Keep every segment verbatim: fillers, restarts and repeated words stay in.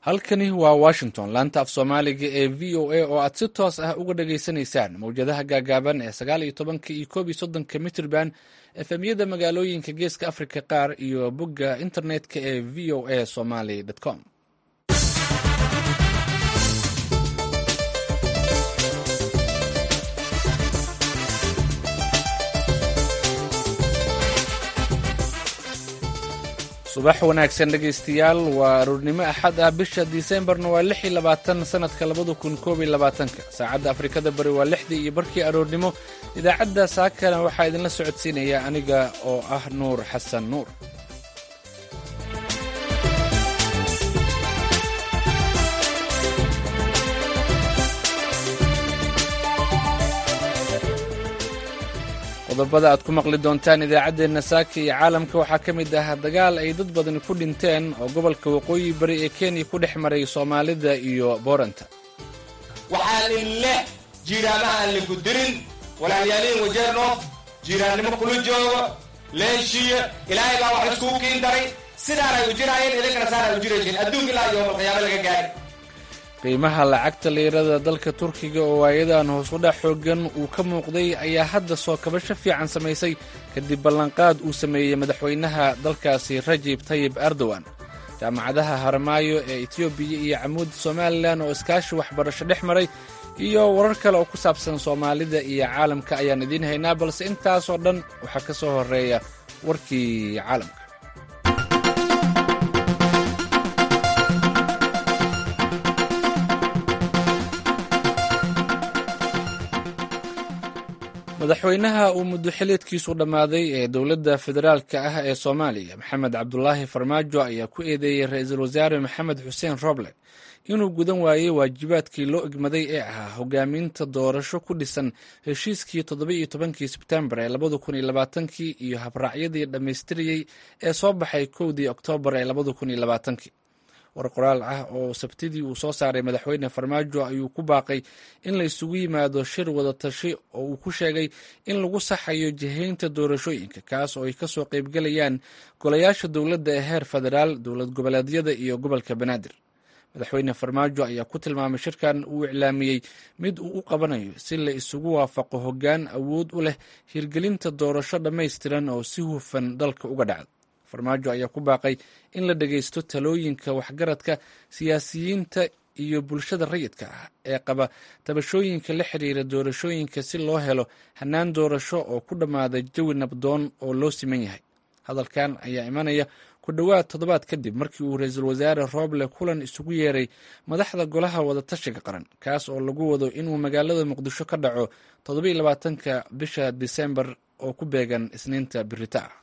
halkani waa washington laanta af soomaaliga ee v o a oo aad si toos ah uga dhageysanaysaan mawjadaha gaagaaban ee sagaal iyo tobanka iyo koob iyo soddonka mitrban efemyada magaalooyinka geeska africa qaar iyo bogga internetka ee v o a somaly com. subax wanaagsan dhegaystayaal, waa aroornimo axad ah, bisha disembarna waa lix iyo labaatan sanadka labada kun koob iyo labaatanka. saacadda afrikada bari waa lixdii iyo barkii aroornimo. idaacadda saakana waxaa idinla socodsiinaya aniga oo ah nuur xasan nuur. qodobada aad ku maqli doontaan idaacaddeenna saaka iyo caalamka waxaa ka mid ah dagaal ay dad badani ku dhinteen oo gobolka waqooyi bari ee kenya ku dhex maray soomaalida iyo booranta. waxaan inleh jiiraanaha aan lagu dirin walaalyaaliin wajeernoof jiiraannimo kula joogo leeshiya ilaahay baa wax iskugu kiin daray sidaanay u jiraayeen idinkana saanay u jirayseen adduunka ilaa yoomal qiyaamo laga gaari. qiimaha lacagta liirada dalka turkiga oo waayadan hoos u dhac xooggan uu ka muuqday ayaa hadda soo kabasho fiican samaysay kadib ballanqaad uu sameeyey madaxweynaha dalkaasi rajib tayib erdogan. jaamacadaha haramaayo ee etoobiya iyo camuud somalilan oo iskaashi waxbarasho dhex maray iyo warar kale oo ku saabsan soomaalida iyo caalamka ayaan idiin haynaa, balse intaasoo dhan waxaa ka soo horeeya warkii caalamka. madaxweynaha uu muddo xiliedkiisu dhammaaday ee dowladda federaalka ah ee soomaaliya maxamed cabdulaahi farmaajo ayaa ku eedeeyey ra-iisul wasaare maxamed xuseen roble inuu gudan waayey waajibaadkii loo egmaday ee ahaa hogaaminta doorasho ku dhisan heshiiskii toddoba-iyo tobankii sebtembar ee labada kun iyo labaatankii iyo habraacyadii dhammaystiriyey ee soo baxay kowdii oktoobar ee labada kun iyo labaatankii. war qoraal ah oo sabtidii uu soo saaray madaxweyne farmaajo ayuu ku baaqay in la isugu yimaado shir wada tashi oo uu ku sheegay in lagu saxayo jihaynta doorashooyinka, kaas oo ay kasoo qaybgelayaan golayaasha dowladda ee heer federaal, dowlad goboleedyada iyo gobolka banaadir. madaxweyne farmaajo ayaa ku tilmaamay shirkan uu iclaamiyey mid uu u qabanayo si la isugu waafaqo hoggaan awood u leh hirgelinta doorasho dhammaystiran oo si hufan dalka uga dhacda. farmaajo ayaa ku baaqay in la dhagaysto talooyinka waxgaradka, siyaasiyiinta iyo bulshada rayidka ah ee qaba tabashooyinka la xiriira doorashooyinka si loo helo hannaan doorasho oo ku dhammaada jawi nabdoon oo loo siman yahay. hadalkan ayaa imanaya ku dhowaad toddobaad kadib markii uu ra-iisul wasaare roble kulan isugu yeeray madaxda golaha wadatashiga qaran, kaas oo lagu wado inuu magaalada muqdisho ka dhaco toddoba-iyo labaatanka bisha disembar oo ku beegan isniinta birita ah.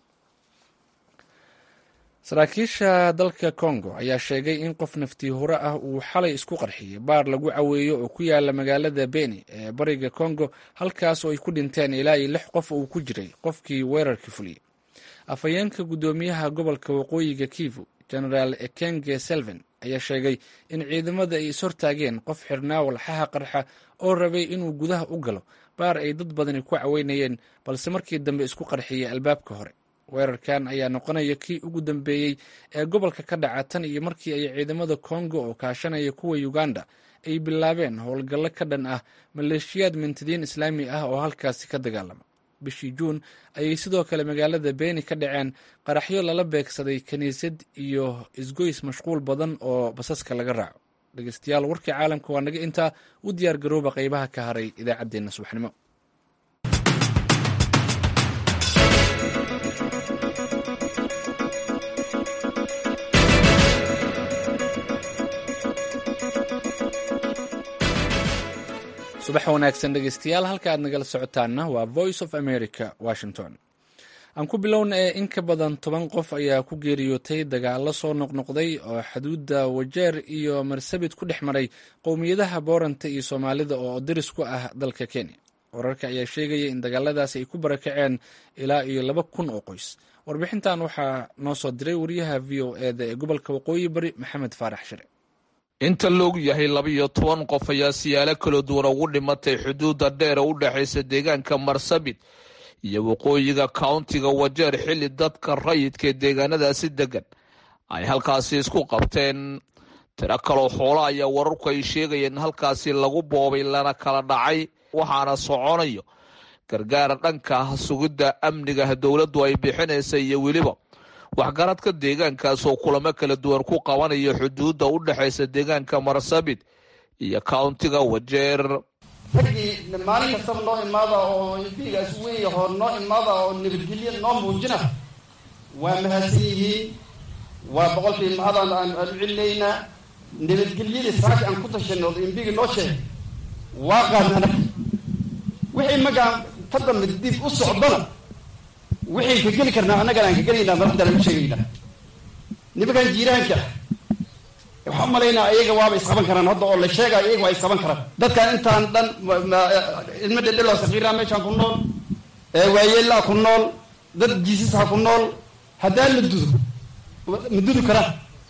saraakiisha dalka congo ayaa sheegay in qof naftii hore ah uu xalay isku qarxiyey baar lagu caweeyo oo ku yaala magaalada beni ee bariga congo, halkaas oo ay ku dhinteen ilaa iyo lix qof uu ku jiray qofkii weerarka fuliyey. afhayeenka guddoomiyaha gobolka waqooyiga kivu genaraal ekenge selven ayaa sheegay in ciidamada ay ishortaageen qof xirnaa walxaha qarxa oo rabay inuu gudaha u galo baar ay dad badani ku caweynayeen, balse markii dambe isku qarxiyey albaabka hore. weerarkan ayaa noqonaya kii ugu dambeeyey ee gobolka ka dhaca tan iyo markii ay ciidamada congo oo kaashanaya kuwa uganda ay bilaabeen howlgallo ka dhan ah maleeshiyaad mintidiin islaami ah oo halkaasi ka dagaalama. bishii juun ayay sidoo kale magaalada beni ka dhaceen qaraxyo lala beegsaday kiniisad iyo isgoys mashquul badan oo basaska laga raaco. dhegeystayaal, warkii caalamka waa naga intaa. u diyaar garooba qaybaha ka haray idaacaddeenna subaxnimo. subax wanaagsan dhegeystayaal, halka aad nagala socotaanna waa voice of america washington. aan ku bilowna ee in ka badan toban qof ayaa ku geeriyootay dagaalo soo noqnoqday oo xuduudda wajeer iyo marsabit ku dhex maray qowmiyadaha booranta iyo soomaalida oo diris ku ah dalka kenya. wararka ayaa sheegaya in dagaaladaasi ay ku barakaceen ilaa iyo laba kun oo qoys. warbixintan waxaa noo soo diray wariyaha v o eda ee gobolka waqooyi bari maxamed faarax shire. inta loogu yahay laba-iyo toban qof ayaa siyaalo kala duwan ugu dhimatay xuduudda dheer ee u dhexaysa deegaanka marsabit iyo waqooyiga countiga wajeer, xilli dadka rayidka ee deegaanadaasi degan ay halkaasi isku qabteen tiro kaloo xoolo ayaa wararku ay sheegayeen in halkaasi lagu boobay lana kala dhacay waxaana soconayo gargaara dhanka sugidda amniga dowladdu ay bixinaysa iyo weliba waxgaradka deegaankaas oo kulamo kala duwan ku qabanaya xuduudda u dhexaysa deegaanka Marsabit iyo countiga Wajeer. ragii maalin kastaba noo imaada oo intigaas weyn hor noo imaada oo nabadgelyo noo muujina waa mahadsan yihiin waa boqolkii mahadaan aan u cilnaynaa nabadgelyada saaka aan ku tashanno inbiga noo sheeg waa qaadana wixii magaan ka dambe dib u socdana wixii ka geli karnaa annagana aan ka gelaynaa marada u sheegaynaa nimankan jiiraanka waxaan u malaynaa iyaga waaba isqaban karaan hadda oo la sheegaayo iyaga waa isqaban karaan dadkan intaan dhan ilmo dhedheloo sakiiraa meeshaan ku nool waayeellaa ku nool dad jiisisha ku nool haddaan la dudo ma dudi karaan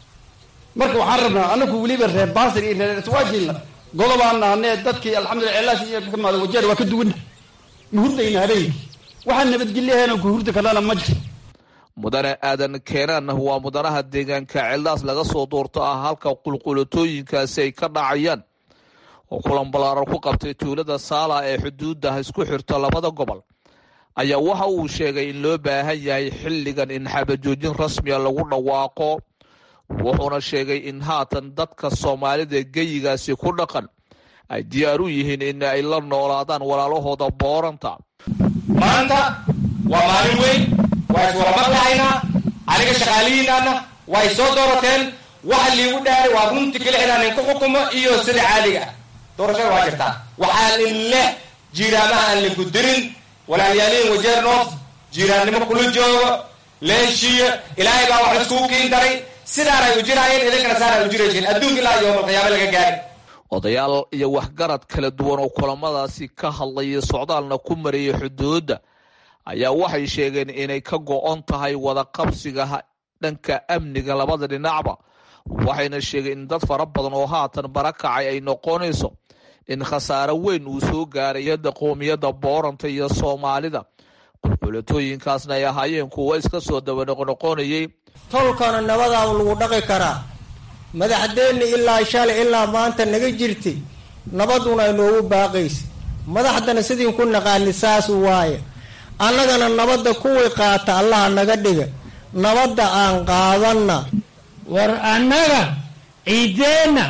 marka waxaan rabnaa anaku weliba reer baasir iyo reer iswaajilna godobaan nahanee dadkii alxamdulillah ceelaash iyo kamaada wajeer waa ka duwana ma hurdayna habeenkii waxaan nabadgelyaheena ku hurdi karnana ma jirto. mudane aadan keenaan waa mudanaha deegaanka Ceeldaas laga soo doorto ah halka qulqulatooyinkaasi ay ka dhacayaan oo kulan balaaran ku qabtay tuulada Saala ee xuduudda isku xirta labada gobol ayaa waxa uu sheegay in loo baahan yahay xilligan in xabajoojin rasmi ah lagu dhawaaqo wuxuuna sheegay in haatan dadka Soomaalida geeyigaasi ku dhaqan ay diyaar u yihiin in ay la noolaadaan walaalahooda booranta. maanta waa maalin weyn waa iswada maqlahaynaa aniga shaqaalihiinaana way soo doorateen waxa liigu dhaaray waa runti kale inaan ku xukumo iyo sida caadiga doorashada waa jirtaa waxaan in leh jiiraamaha aan lagu dirin walaalyaaliin Wajeer North jiiraannimo kula joogo leeshiya ilaahay baa wax isku kiin daray sidaan ay u jiraayeen idinkana saan ay u jirayeen adduunka ilaa iyo qiyaamo laga gaaray. odayaal iyo waxgarad kala duwan oo kulamadaasi ka hadlayay socdaalna ku mariyay xuduudda ayaa waxay sheegeen inay ka go'on tahay wada qabsiga dhanka amniga labada dhinacba waxayna sheegeen in dad fara badan oo haatan barakacay ay noqonayso in khasaare weyn uu soo gaaray yada qoomiyada booranta iyo Soomaalida qulqulatooyinkaasna ay ahaayeen kuwa iska soo daba noqonayay tolkana nabada lagu dhaqi karaa madaxdeena ilaa shalay ilaa maanta naga jirtay nabaduna ay noogu baaqaysay madaxdana sidii ku naqaani saas waaye annagana nabadda kuwii qaata allaha naga dhiga nabadda aan qaadanna war annaga ciideenna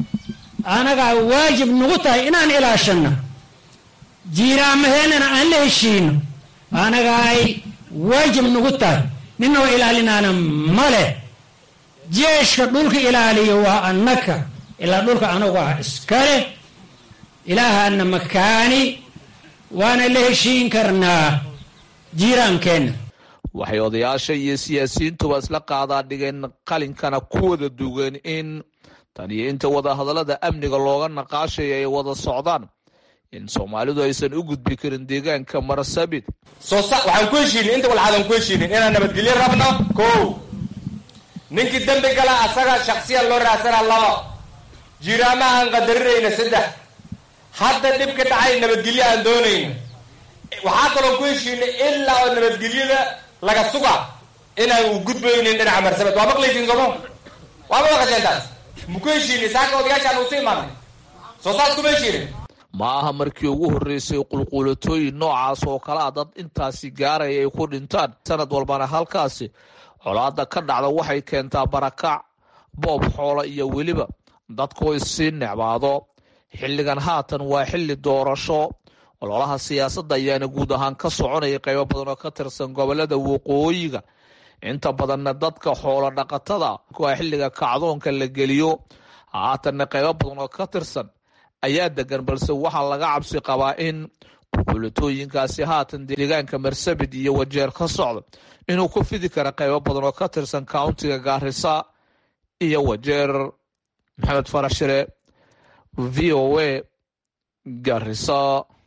anaga waajib nagu tahay inaan ilaashanno jiiraamaheennana aan la heshiino anaga ay waajib nagu tahay ninoo ilaalinaana male jeeshka dhulka ilaaliyo waa annaka ilaa dhulka anagu ah iskale ilaahana makaani waana la heshiin karnaa jiiraankeenna. waxay odayaasha iyo siyaasiyiintuba isla qaadaa dhigeen qalinkana ku wada duugeen in tan iyo inta wada hadallada amniga looga naqaashayo ay wada socdaan in Soomaalidu aysan u gudbi karin deegaanka Marsabit. soo waxaan ku heshiinay inta walxadan ku heshiinay inaan nabadgelyo rabno koow ninkii dambi gala asaga shakhsiyan loo raadsana laba jiiraamaha aan qadarinayna saddex hadda dhibka dhacay nabadgelyo aan doonayna waxaa kaloo ku heshiinay ilaa oo nabadgelyada laga suga inaan u gudbaynin dhinaca Marsabit. waa maqlaysiin somo waa ma maqasheentaas ma ku heshiinay saaka odayaashaan uu sii imaanay soo saas kuma heshiinay ma aha markii ugu horreysay qulqulatooyin noocaas oo kale ah dad intaasi gaaraya ay ku dhintaan sanad walbana halkaasi colaada ka dhacda waxay keentaa barakac boob xoolo iyo weliba dadku isii necbaado. xilligan haatan waa xilli doorasho ololaha siyaasadda ayaana guud ahaan ka soconaya qaybo badan oo ka tirsan gobolada waqooyiga inta badanna dadka xoolo dhaqatada waa xilliga kacdoonka la geliyo haatanna qaybo badan oo ka tirsan ayaa degan balse waxaa laga cabsi qabaa in qulqulatooyinkaasi haatan deegaanka Marsabit iyo Wajeer ka socda inuu ku fidi kara qaybo badan oo ka tirsan countiga Garissa iyo Wajeer. Maxamed Farashire V O A Garissa.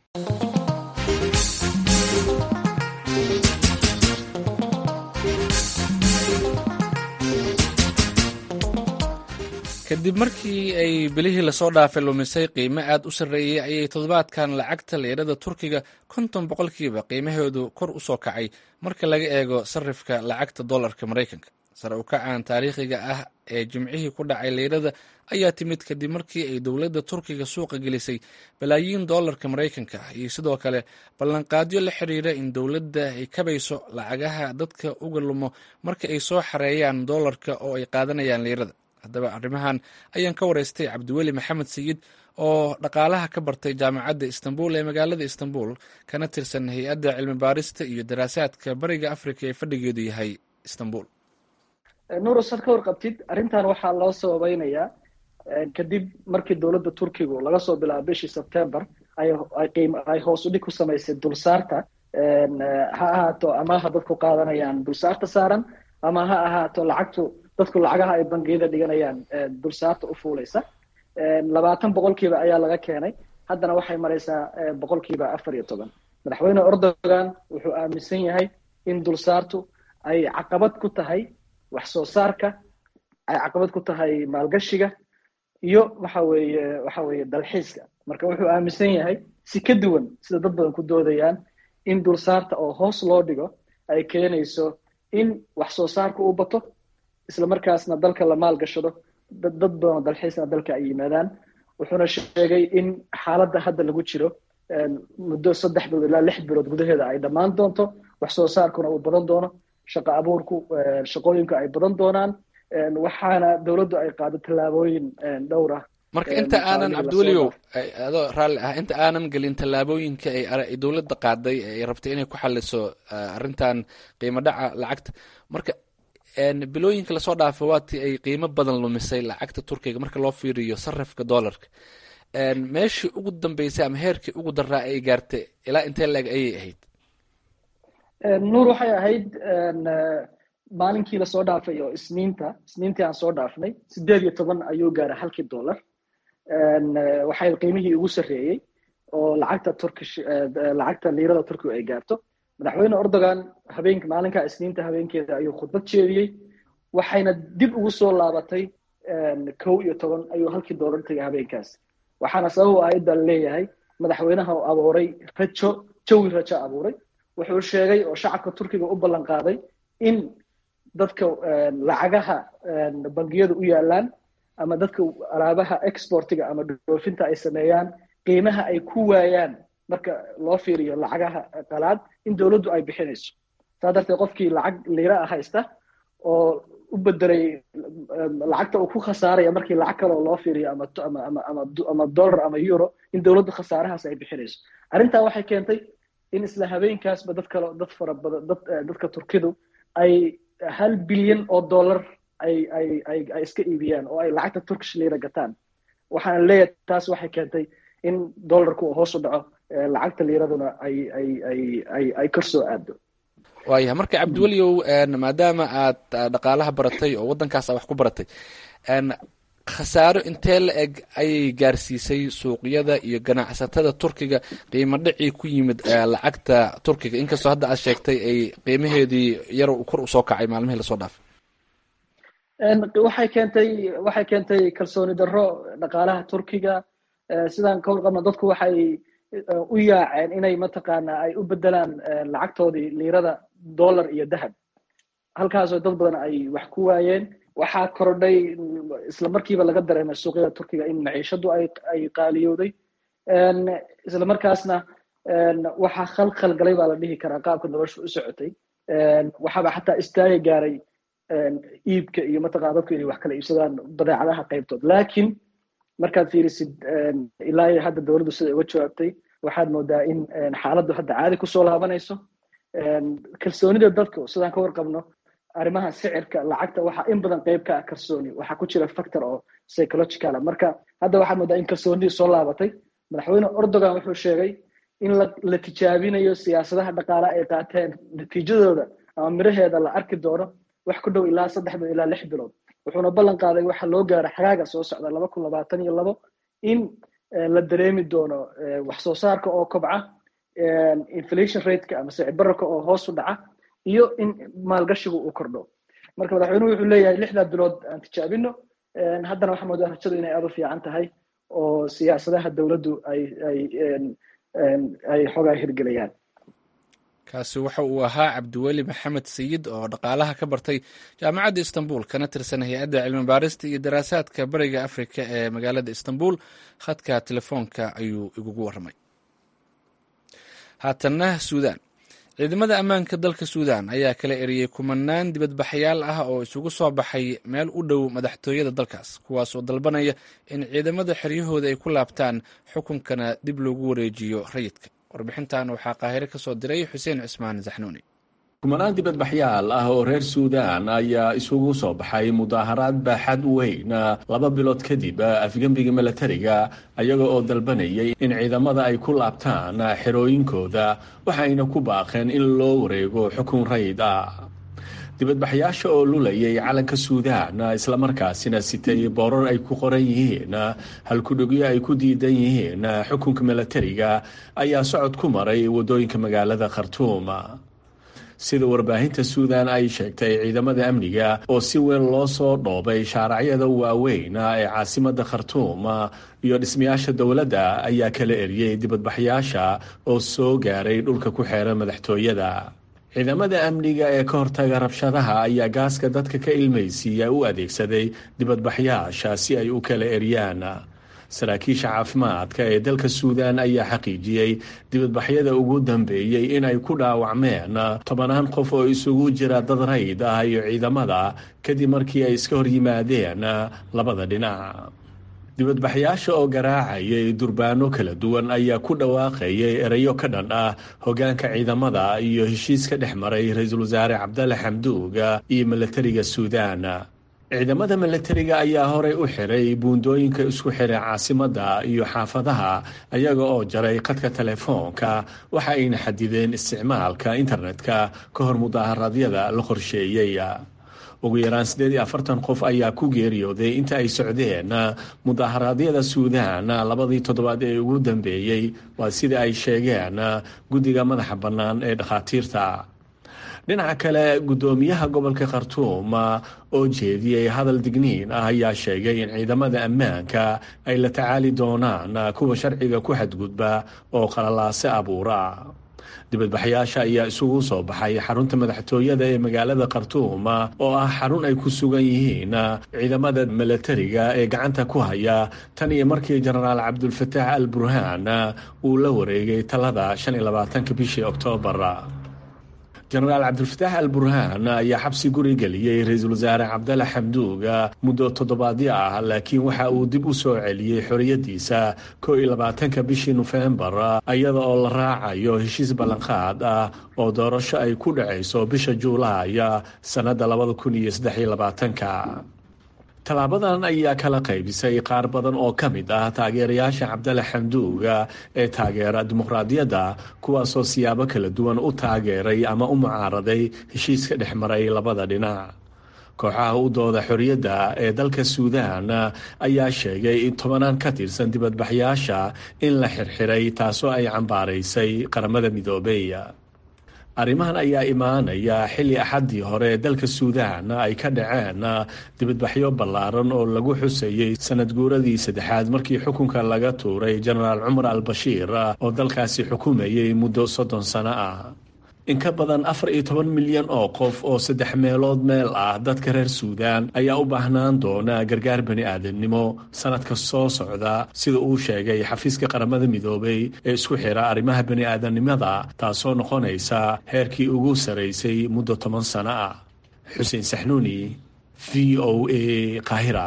kadib markii ay bilihii lasoo dhaafay lumisay qiimo aad u sarreeyey ayay toddobaadkan lacagta leerada Turkiga konton boqolkiiba qiimaheedu kor u soo kacay marka laga eego sarifka lacagta dollarka Mareykanka. sare u kacan taariikhiga ah ee jimcihii ku dhacay liirada ayaa timid kadib markii ay dowladda turkiga suuqa gelisay balaayiin doolarka maraykanka ah iyo sidoo kale ballanqaadyo la xiriira in dowladda ay kabayso lacagaha dadka uga lumo marka ay soo xareeyaan doolarka oo ay qaadanayaan liirada. haddaba arrimahan ayaan ka wareystay cabdiweli maxamed sayid oo dhaqaalaha ka bartay jaamacadda istanbul ee magaalada istanbul, kana tirsan hay-adda cilmi baarista iyo daraasaadka bariga africa ee fadhigeedu yahay istanbul. nuur, saad ka warqabtid arrintan waxaa loo sababeynayaa kadib markii dowladda turkigu laga soo bilaabo bishii sebtembar ay hoos u dhig ku samaysay dulsaarta, ha ahaato amaha dadku qaadanayaan dulsaarta saaran, ama ha ahaato lacagtu dadku lacagaha ay bangiyada dhiganayaan dulsaarta u fuulaysa. labaatan boqolkiiba ayaa laga keenay, haddana waxay maraysaa boqolkiiba afar iyo toban. madaxweyne Erdogan wuxuu aaminsan yahay in dulsaartu ay caqabad ku tahay wax soo saarka, ay caqabad ku tahay maalgashiga iyo waxa weeye waxa weeye dalxiiska. marka wuxuu aaminsan yahay si ka duwan sida dad badan ku doodayaan in dulsaarta oo hoos loo dhigo ay keenayso in wax soo saarka uu bato, isla markaasna dalka la maalgashado, dad badan dalxiisna dalka ay yimaadaan. wuxuuna sheegay in xaaladda hadda lagu jiro muddo saddex bilood ilaa lix bilood gudaheeda ay dhammaan doonto, wax soo saarkuna uu badan doono, shaqo abuurku shaqooyinka ay badan doonaan, waxaana dowladdu ay qaado tallaabooyin dhowr ah. marka inta aanan cabdiweliow adoo raalli ah inta aanan gelin tallaabooyinka ay dowladda qaaday ay rabtay inay ku xaliso arrintan qiimo dhaca lacagta, marka bilooyinka lasoo dhaafay waatii ay qiimo badan lumisay lacagta turkiga marka loo fiiriyo sarifka doolarka. meeshii ugu dambeysay ama heerkii ugu daraa ay gaartay ilaa intee laeg ayay ahayd? nuur, waxay ahayd maalinkii lasoo dhaafay oo isniinta isniintii aan soo dhaafnay sideed iyo toban ayuu gaaray halkii dollar. waxay qiimihii ugu sarreeyey oo lacagta turkish lacagta liirada turkiga ay gaarto. madaxweyne Erdogan habeenka maalinka isniinta habeenkeeda ayuu khudbad jeediyey, waxayna dib ugu soo laabatay kow iyo toban ayuu halkii dollar tagay habeenkaas. waxaana sabab u ahayd baa leeyahay madaxweynaha oo abuuray rajo jawi rajo abuuray. wuxuu sheegay oo shacabka turkiga u ballan qaaday in dadka lacagaha bangiyada u yaalaan ama dadka alaabaha exportiga ama dhoofinta ay sameeyaan qiimaha ay ku waayaan marka loo fiiriyo lacagaha qalaad in dowladdu ay bixinayso. saa darteed qofkii lacag liira ah haysta oo u bedelay lacagta uu ku khasaaraya markii lacag kale oo loo fiiriyo ama ama ama ama dollar ama euro in dowladdu khasaarahaas ay bixinayso. arrintaa waxay keentay in isla habeenkaasba dad kale dad fara badan dad dadka turkidu ay hal bilyan oo dollar ay ay ay ay iska iibiyaan oo ay lacagta turkish lira gataan. waxaana leeyahay taas waxay keentay in dollarku uu hoos u dhaco, lacagta liiraduna ay ay ay ay ay kor soo aado. waayahay marka cabdiweliow maadaama aad dhaqaalaha baratay oo waddankaas wax ku baratay, khasaaro intee la eg ayay gaarsiisay suuqyada iyo ganacsatada turkiga qiimo dhicii ku yimid lacagta turkiga, inkastoo hadda aad sheegtay ay qiimaheedii yar kor usoo kacay maalmihii lasoo dhaafay? waxay keentay waxay keentay kalsooni darro dhaqaalaha turkiga. sidaan ka warqabno dadku waxay u yaaceen inay mataqaanaa ay u bedelaan lacagtoodii liirada dollar iyo dahab, halkaasoo dad badan ay wax ku waayeen. waxaa kordhay isla markiiba laga dareemay suuqyada turkiga in maciishadu ay ay qaaliyowday, isla markaasna waxaa khalkhal galay baa la dhihi karaa qaabka nolosha u socotay. waxaaba xataa istaagi gaaray iibka iyo mataqana dadku inay wax kala iibsadaan badeecadaha qaybtood. laakiin markaad fiirisid ilaa iyo hadda dowladdu sida uga jawaabtay, waxaad moodaa in xaaladdu hadda caadi kusoo laabanayso. kalsoonida dadku sidaan ka warqabno arrimaha sicirka lacagta waxaa in badan qayb ka ah kalsooni, waxaa ku jira factor oo psychological. marka hadda waxaad moodaa in kalsoonidii soo laabatay. madaxweyne Erdogan wuxuu sheegay in la, la tijaabinayo siyaasadaha dhaqaale ay qaateen natiijadooda ama miraheeda la arki doono wax ku dhow ilaa saddex bilood ilaa lix bilood. wuxuuna ballan qaaday waxa loo gaaro xagaaga soo socda laba kun labaatan iyo labo in la dareemi doono wax soo saarka oo kobca, inflation rate-ka ama sicir bararka oo hoos u dhaca, iyo in maalgashigu uu kordho. marka madaxweynuhu wuxuu leeyahay lixdaa bilood aan tijaabino. haddana waxaa moodaa rajadu inay aad u fiican tahay oo siyaasadaha dowladdu ay ay ay xoogaa hirgelayaan. kaasi waxa uu ahaa cabdiweli maxamed sayid oo dhaqaalaha ka bartay jaamacadda istanbul kana tirsan hay-adda cilmi baarista iyo daraasaadka bariga afrika ee magaalada istanbul. khadka telefoonka ayuu igugu warramay. haatanna suudaan. ciidamada ammaanka dalka suudaan ayaa kala eriyey kumanaan dibadbaxyaal ah oo isugu soo baxay meel u dhow madaxtooyada dalkaas, kuwaas oo dalbanaya in ciidamada xeryahooda ay ku laabtaan xukunkana dib loogu wareejiyo rayidka. warbixintan waxaa qaahire ka soo diray xuseen cismaan saxnuuni. kumanaan dibadbaxyaal ah oo reer suudaan ayaa isugu soo baxay mudaaharaad baaxad weyn laba bilood kadib afgembiga milatariga, ayaga oo dalbanayay in ciidamada ay ku laabtaan xerooyinkooda, waxayna ku baaqeen in loo wareego xukun rayid ah. dibadbaxyaasha oo lulayay calanka suudaan islamarkaasina sitay boorar ay ku qoran yihiin halkudhigyo ay ku diidan yihiin xukunka milatariga ayaa socod ku maray wadooyinka magaalada khartuum. sida warbaahinta suudaan ay sheegtay, ciidamada amniga oo si weyn loo soo dhoobay shaaracyada waaweyn ee caasimada khartuum iyo dhismayaasha dowladda ayaa kala eriyey dibadbaxyaasha oo soo gaaray dhulka ku xeeran madaxtooyada. ciidamada amniga ee ka hortaga rabshadaha ayaa gaaska dadka ka ilmaysiiya u adeegsaday dibadbaxyaasha si ay u kala eriyaan. saraakiisha caafimaadka ee dalka suudaan ayaa xaqiijiyey dibadbaxyada ugu dambeeyey in ay ku dhaawacmeen tobanaan qof oo isugu jira dad rayd ah iyo ciidamada kadib markii ay iska hor yimaadeen labada dhinac. dibadbaxyaasha oo garaacayay durbaano kala duwan ayaa ku dhawaaqayay erayo ka dhan ah hogaanka ciidamada iyo heshiis ka dhex maray ra-iisul wasaare cabdalle xamduug iyo milatariga suudaan. ciidamada milatariga ayaa horey u xiray buundooyinka isku xiray caasimada iyo xaafadaha, ayaga oo jaray khadka telefoonka, waxa ayna xadideen isticmaalka internetka ka hor mudaaharaadyada la qorsheeyey. ugu yaraan siddeed iyo afartan qof ayaa ku geeriyooday inta ay socdeen mudaaharaadyada suudaan labadii toddobaad ee ugu dambeeyey, waa sida ay sheegeen guddiga madaxa bannaan ee dhakhaatiirta. dhinaca kale, guddoomiyaha gobolka khartuum oo jeediyey hadal digniin ah ayaa sheegay in ciidamada ammaanka ay la tacaali doonaan kuwa sharciga ku xadgudba oo qalalaase abuura. dibadbaxyaasha ayaa isugu soo baxay xarunta madaxtooyada ee magaalada khartuum oo ah xarun ay ku sugan yihiin ciidamada milatariga ee gacanta ku haya tan iyo markii jenaraal cabdulfataax al burhaan uu la wareegay talada shan iyo labaatanka bishii oktoobar. jenaraal cabdulfataax al burhaan ayaa xabsi guri geliyey ra-iisul wasaare cabdalle xamduug muddo toddobaadyo ah, laakiin waxa uu dib u soo celiyey xorriyadiisa kow iyo labaatanka bishii nofembar, iyada oo la raacayo heshiis ballanqaad ah oo doorasho ay ku dhacayso bisha juulaay sannadda labada kun iyo saddex iyo labaatanka. tallaabadan ayaa kala qaybisay qaar badan oo ka mid ah taageerayaasha cabdalle xamduug ee taageera dimuqraadiyadda, kuwaasoo siyaabo kala duwan u taageeray ama u mucaaraday heshiiska dhex maray labada dhinac. kooxaha u dooda xorriyadda ee dalka suudaan ayaa sheegay in tobanaan ka tirsan dibadbaxyaasha in la xirxiray, taasoo ay cambaaraysay qaramada midoobay. arrimahan ayaa imaanaya xilli axaddii hore dalka suudaan ay ka dhaceen dibadbaxyo ballaaran oo lagu xusayey sanad guuradii saddexaad markii xukunka laga tuuray jenaraal cumar al bashiir oo dalkaasi xukumayay muddo soddon sano ah. in ka badan afar iyo toban milyan oo qof oo saddex meelood meel ah dadka reer suudaan ayaa u baahnaan doona gargaar bani aadamnimo sanadka soo socda, sida uu sheegay xafiiska qaramada midoobay ee isku xira arrimaha bani aadamnimada, taasoo noqonaysa heerkii ugu saraysay muddo toban sano ah. xuseen saxnuuni, v o a, qaahira.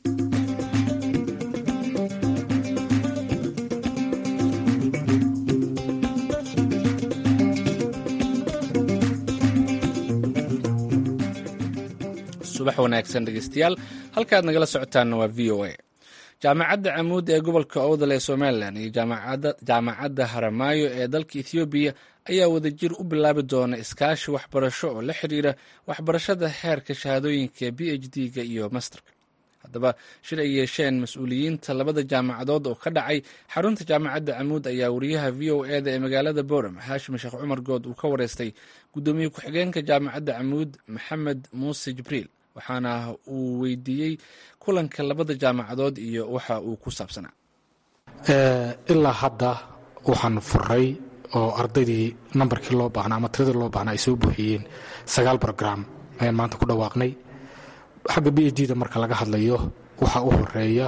subax wanaagsan dhegeystayaal, halkaad nagala socotaanna waa v o a. jaamacadda camuud ee gobolka owdal ee somalilan iyo jaamacadda haramaayo ee dalka ethoobiya ayaa wadajir u bilaabi doona iskaashi waxbarasho oo la xidhiira waxbarashada heerka shahaadooyinka b h d-ga iyo masterka. haddaba shir ay yeesheen mas-uuliyiinta labada jaamacadood oo ka dhacay xarunta jaamacadda camuud ayaa wariyaha v o e da ee magaalada boorama haashim sheekh cumar good uu ka wareystay guddoomiye ku-xigeenka jaamacadda camuud maxamed muuse jibriil, waxaana uu weydiiyey kulanka labada jaamacadood iyo waxa uu ku saabsanaa. ilaa hadda waxaan furay oo ardaydii nambarkii loo baahnaa ama tiradii loo baahnaa ay soo buuxiyeen sagaal brogram ayaan maanta ku dhawaaqnay. xagga b h d da marka laga hadlayo waxaa u horeeya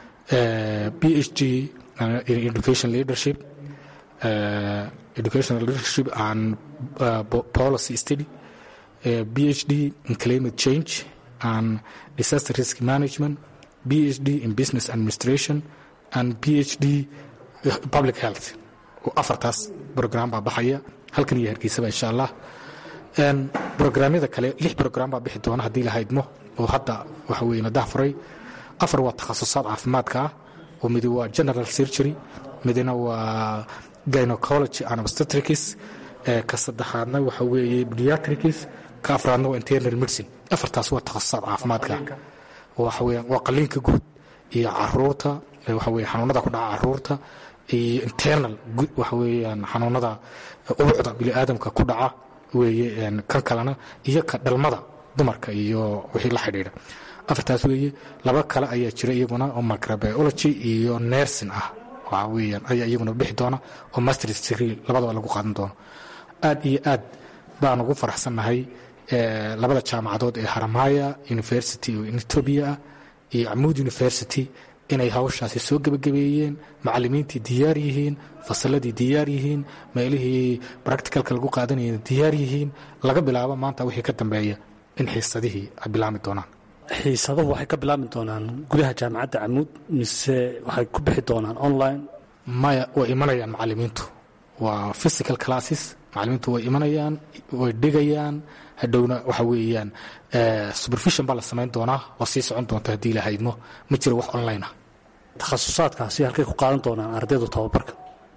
b h d in education leadership uh, educational leadership and uh, policy study, uh, B H D in climate change and disaster risk management, B H D in business administration and P H D uh, public health. oo afartaas program baa baxaya halkan iyo Hargeysaba insha Allah. een programyada kale lix program baa bixi doona hadii la haydmo oo hadda waxa weeyna dahfuray. afar waa takhasusaad caafimaadka ah oo mid waa general surgery, midna waa gynecology and obstetrics, ee ka saddexaadna waxa weeye pediatrics, ka afraadna waa internal medicine. afartaas waa takhasusaad caafimaadka waxa weeye waa qaliinka guud iyo caruurta, waxa weeye xanuunada ku dhaca caruurta iyo internal guud waxa weeyaan xanuunada ubucda bini aadamka ku dhaca weeye kan kalena iyo ka dhalmada dumarka iyo wixii la xiriira. afartaas weeye. laba kale ayaa jira iyaguna oo microbiology iyo nursing ah waxa weeyaan ayaa iyaguna bixi doona oo master's degree labadaba lagu qaadan doono. aad iyo aad baan ugu faraxsanahay ee labada jaamacadood ee Haramaya University oo Ethiopia iyo Amud University inay hawshaasi soo gabagabeeyeen, macallimiintii diyaar yihiin, fasaladii diyaar yihiin, meelihii practicalka lagu qaadanayay diyaar yihiin. laga bilaabo maanta wixii ka dambeeya in xiisadihii ay bilaami doonaan. xiisaduhu waxay ka bilaami doonaan gudaha jaamacadda Amud mise waxay ku bixi doonaan online? maya way imanayaan macallimiintu, waa physical classes. macallimiintu way imanayaan, way dhigayaan, hadhowna waxa weeyaan supervision baa la samayn doonaa oo sii socon doonta haddii la haydmo. ma jiro wax online ah. takhasusaadkaasi halkay ku qaadan doonaan ardaydu tababarka?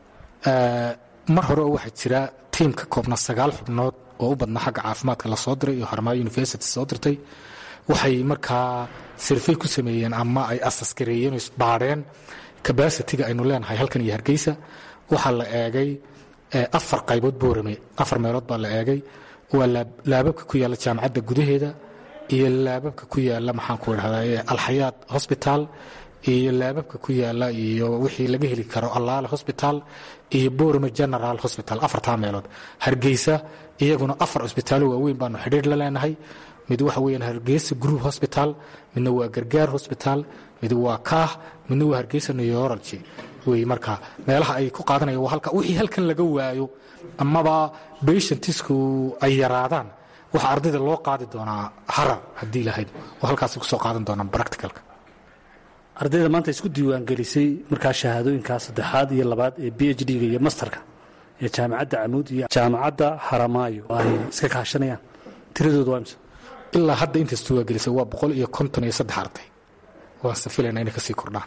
mar hore waxaa jira tiim ka koobna sagaal xubnood oo u badnaa xagga caafimaadka la soo diray oo Haramaya University soo dirtay. waxay markaa survey ku sameeyeen ama ay asas gareeyeen oo isbaareen capacity-ga aynu leenahay halkan iyo Hargeysa. waxaa la eegay afar qaybood boorame, afar meelood baa la eegay. waa laababka ku yaala jaamacadda gudaheeda iyo laababka ku yaala maxaan ku idhahdaa Alxayaat Hospital iyo laababka ku yaala iyo wixii laga heli karo Allaale Hospital iyo Boorame General Hospital. afartaa meelood. Hargeysa iyaguna afar hospitaalo waaweyn baanu xidhiir la leenahay. mid waxa weeyaan Hargeysa Group Hospital, midna waa Gargaar Hospital, mid waa Kaah, midna waa Hargeysa Neurology. way marka meelaha ay ku qaadanayaan waa halka wixii halkan laga waayo amaba patientsku ay yaraadaan waxa ardayda loo qaadi doonaa Harar hadii la haydo oo halkaas ku soo qaadan doonaan practicalka. ardayda maanta isku diiwaan gelisay markaa shahaadooyinka saddexaad iyo labaad ee B H D-ga iyo masterka ee jaamacadda Amud iyo jaamacadda Haramayo ay iska kaashanayaan tiradoodu waa imse? ilaa hadda inta isku gelisay waa boqol iyo konton iyo saddex arday. waa safilayna inay ka sii kordhaan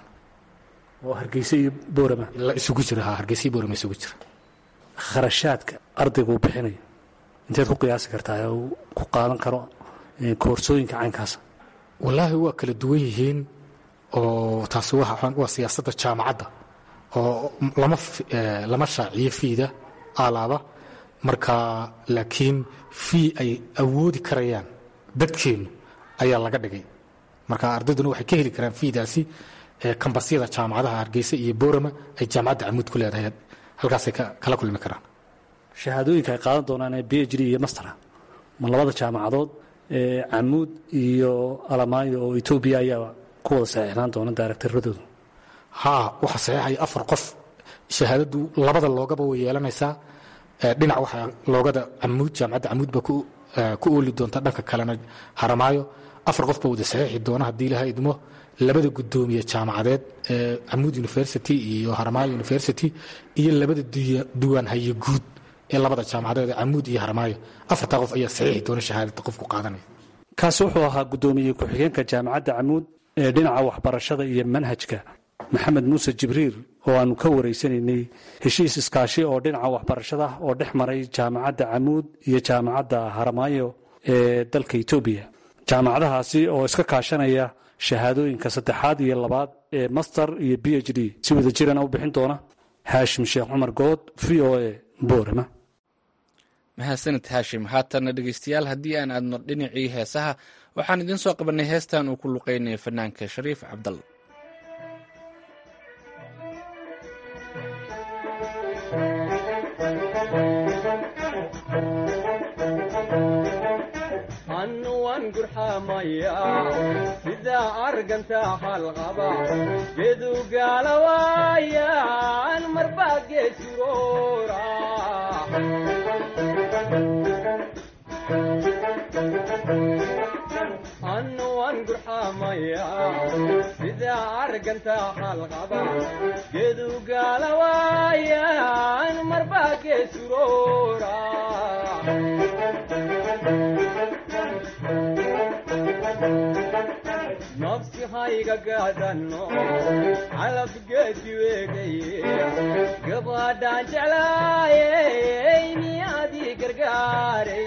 oo Hargeysa iyo Boorama la isugu jira. Hargeysa iyo Boorama isugu jira. kharashaadka ardaygu bixinayo inteed ku qiyaasi kartaa oo ku qaadan karo koorsooyinka caynkaas? wallaahi waa kala duwan yihiin oo taasi waa siyaasadda jaamacadda oo lama lama shaaciyo fiida alaaba marka, laakiin fii ay awoodi karayaan dadkeenu ayaa laga dhigay. marka ardayduna waxay ka heli karaan fiidaasi kambasyada jaamacadaha Hargeysa iyo Boorama ay jaamacadda Amud ku leedahay, halkaas ay kala kulmi karaan. shahaadooyinka ay qaadan doonaan ee B H D iyo master ma labada jaamacadood ee Amud iyo Alamayo oo Ethiopia ayaa ku wada saxiixnaan doona directoradoodu? haa, waxa saxiixay afar qof. shahaadadu labada loogaba way yeelanaysaa. dhinac waxa loogada Amud jaamacadda Amud ba ku ku ooli doonta, dhanka kalena Haramayo. afar qof baa wada saxiixi doona haddii la haydmo. labada gudoomiye jaamacadeed ee Amud University iyo Haramayo University iyo labada duwaan haye guud ee labada jaamacadeed ee Amud iyo Haramayo. afarta qof ayaa saxiixi doona shahaadada qofku qaadanaya. kaas wuxuu ahaa gudoomiye ku-xigeenka jaamacadda Amud ee dhinaca waxbarashada iyo manhajka Maxamed Muuse Jibriil oo aanu ka wareysanaynay heshiis iskaashi oo dhinaca waxbarashada oo dhex maray jaamacadda Amud iyo jaamacadda Haramayo ee dalka Ethiopia. jaamacadahaasi oo iska kaashanaya shahaadooyinka saddexaad iyo labaad ee master iyo B H D si wada jirana u bixin doona. Haashim Sheekh Cumar Good, V O A, Boorama. mahadsanid Haashim. haatana dhegeystayaal haddii aan aadno dhinacii heesaha waxaan idin soo qabanay heestan uu ku luqeynaya fanaanka Shariif Cabdal. annuwan gurxamaya sida arganta halqaba geedu gaalawayaan marbaa geesuroora annuwan gurxamaya sida arganta halqaba geedu gaalawayaan marbaa geesuroora nafsi hayga gaadano calab geedi weegaye gabadhaan jeclaayey miyaadii gargaaray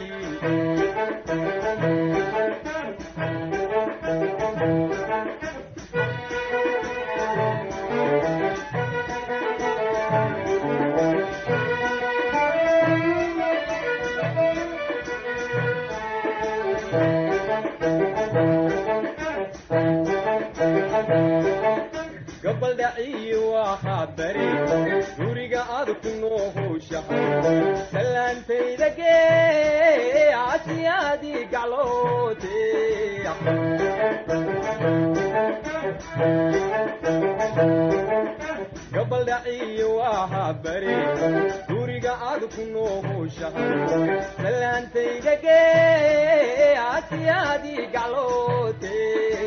gabaldhaciyi waxaa bari guriga aad ku noohowshahay salaantayda gee casiyaadii gacloote gabaldhaciyi waxaa bari guriga aad ku noohowshahay salaantayda gee casiyaadii gacloote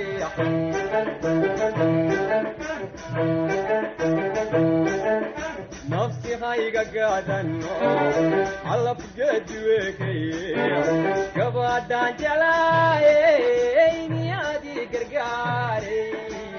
nafsi hayga gaadano calab geedi weekaye gabadhaan jeclaayey miyaadii gargaaray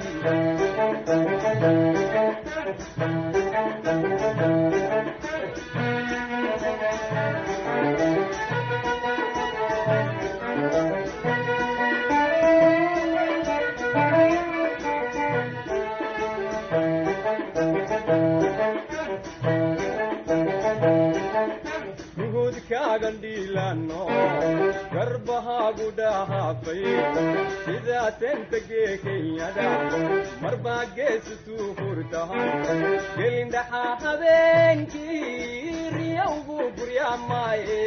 gandhiilano garbahaagu dhahaafay sidaa tentagee kenyada marbaa geesutuu hurtahan gelindhaxaa habeenkii riyowgu guryaamaaye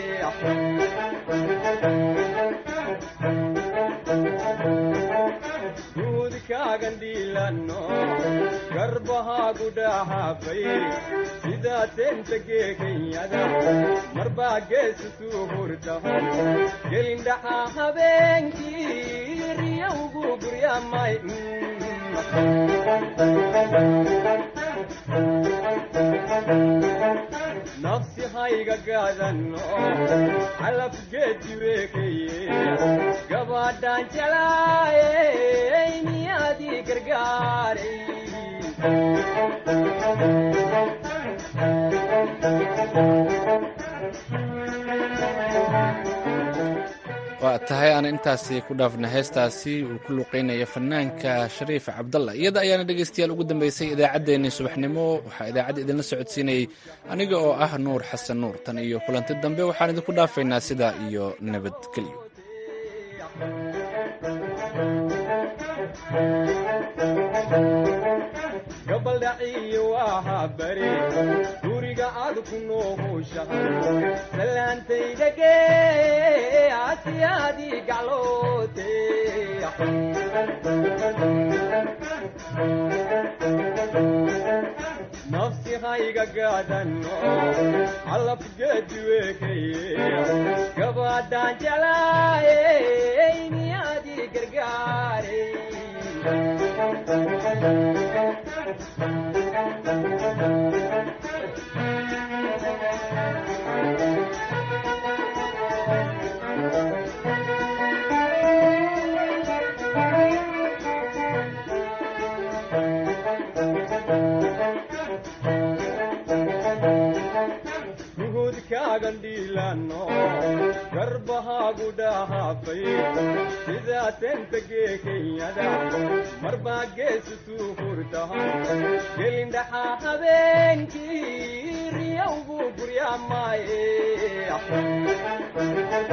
guudkaagandhiilano garbahaagu dhahaafay sidaa tentagee kenyada marbaa geesutuu hurtahan gelindhaxaa habeenkii riyowgu guryaamay nafsi hayga gaadano calab geedi weekaye gabadhaan jeclaayey miyaadii gargaaray waa tahay aan intaasi ku dhaafna heestaasi uu ku luqeynaya fanaanka shariif cabdalla iyada ayaana dhegaystayaal ugu dambeysay idaacaddeenii subaxnimo waxaa idaacadda idinla socodsiinayay aniga oo ah nuur xasan nuur tan iyo kulanti dambe waxaan idinku dhaafaynaa sidaa iyo nabadgelyo gabaldhaciyi waxaa bari guriga aad ku noohowshahay salaantayda gee casiyaadii gacloote nafsi hayga gaadano calab geedi weekaye gabadhaan jeclaayey miyaadii gargaaray gandhiilano garbahaagu dhahaafay sidaa tentagee kenyada marbaa geesutuu hurtahan gelindhaxaa habeenkii riyowgu guryaamaaye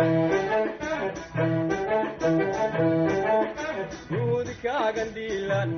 guudkaagandhiilan